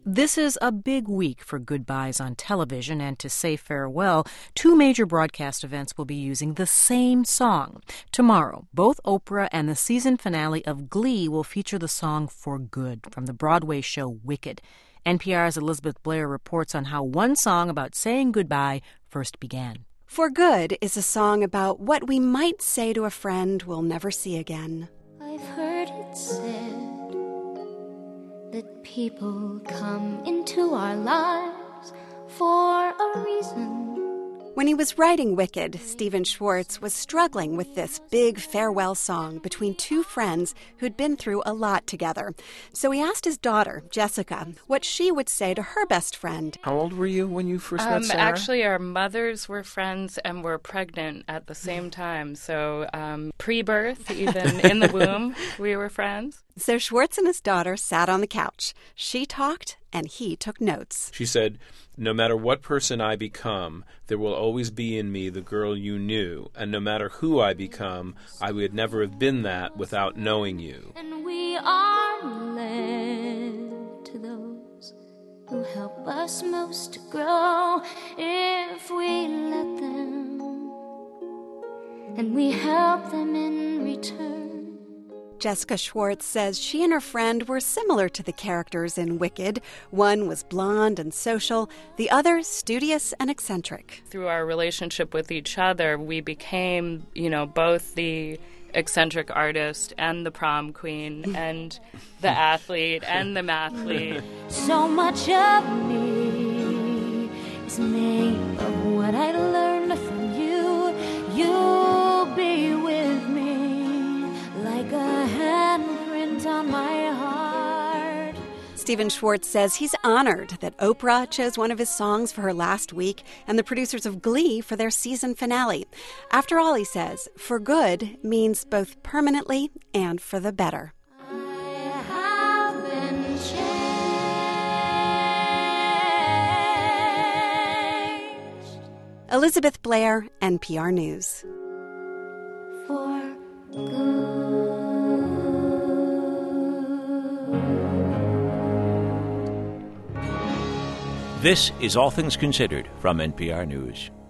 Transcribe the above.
This is a big week for goodbyes on television, and to say farewell, two major broadcast events will be using the same song. Tomorrow, both Oprah and the season finale of Glee will feature the song For Good from the Broadway show Wicked. NPR's Elizabeth Blair reports on how one song about saying goodbye first began. For Good is a song about what we might say to a friend we'll never see again. I've heard it said that people come into our lives for a reason. When he was writing Wicked, Stephen Schwartz was struggling with this big farewell song between two friends who'd been through a lot together. So he asked his daughter, Jessica, what she would say to her best friend. How old were you when you first met Sarah? Actually, our mothers were friends and were pregnant at the same time. So pre-birth, even in the womb, we were friends. So Schwartz and his daughter sat on the couch. She talked and he took notes. She said, "No matter what person I become, there will always be in me the girl you knew. And no matter who I become, I would never have been that without knowing you." And we are led to those who help us most to grow if we let them, and we help them in return. Jessica Schwartz says she and her friend were similar to the characters in Wicked. One was blonde and social, the other studious and eccentric. Through our relationship with each other, we became, both the eccentric artist and the prom queen and the athlete and the mathlete. So much of me is made of what I learned from you. You'll be with me like a handprint on my heart. Stephen Schwartz says he's honored that Oprah chose one of his songs for her last week and the producers of Glee for their season finale. After all, he says, for good means both permanently and for the better. I have been changed. Elizabeth Blair, NPR News. For good. This is All Things Considered from NPR News.